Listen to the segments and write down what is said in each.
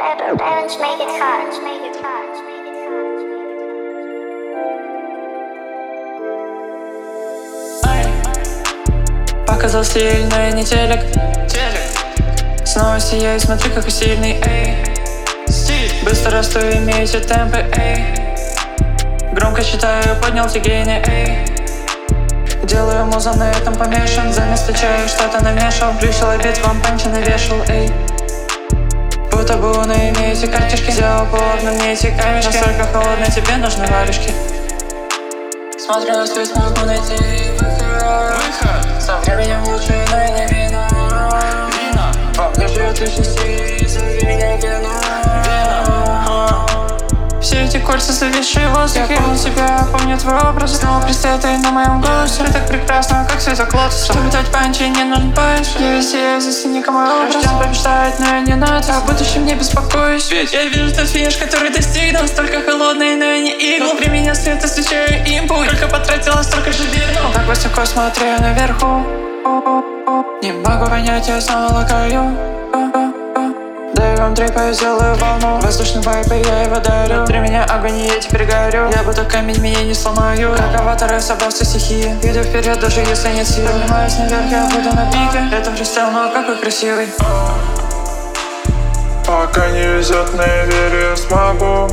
Revenge, make it hard, make it hard, make it hard. Показал сильный не телек. Снова сияю, смотри, какой сильный, эй. Быстро расту, имеете темпы, эй. Громко читаю, поднял тигейны, эй. Делаю музон, на этом помешан. Заместо чая что-то намешал. Плющил обед, вам панчи навешал, эй. Будто бы вы имеете картишки. Сделал плотно мне эти камешки. Настолько холодно, тебе нужны варежки. Смотрю на свет, могу найти выход. Со временем лучше, но и не вино. Во мне живет личности, зови меня вино. Все эти кольца, зависшие в воздухе. Я помню тебя, помню твой образ. Снова предстоит на моем голосе. Ты так прекрасно, как цветок лотоса. Чтобы дать панчи, не нужен панч. Я весь засини мой образ. Рожден побеждать, но я не надо. О будущем не беспокоюсь. Ведь я вижу тот финиш, который достигнул. Столько холодный, но я не игл. При меня свет, встречаю импульс. Только потратила, столько же верну. Так высоко смотрю наверху. Не могу понять, я снова лагаю. Даю вам трипа, я сделаю волну. Воздушный вайп, и я его дарю. Внутри меня огонь, и я теперь горю. Я буду камень, меня не сломаю. Как аватар, я собрал все стихии. Иду вперед, даже если нет сил. Поднимаюсь наверх, я буду на пике. Это фристайл, но какой красивый. Пока не везет, но я верю, я смогу.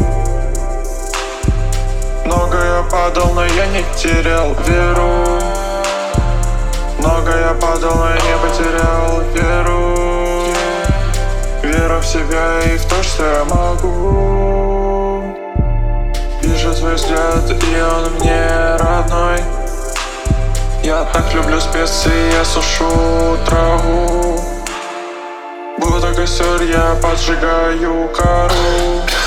Много я падал, но я не терял веру. Много я падал, но я не потерял веру. Вера в себя и в то, что я могу. Вижу твой взгляд, и он мне родной. Я так люблю специи, я сушу траву. Будто костер, я поджигаю кору.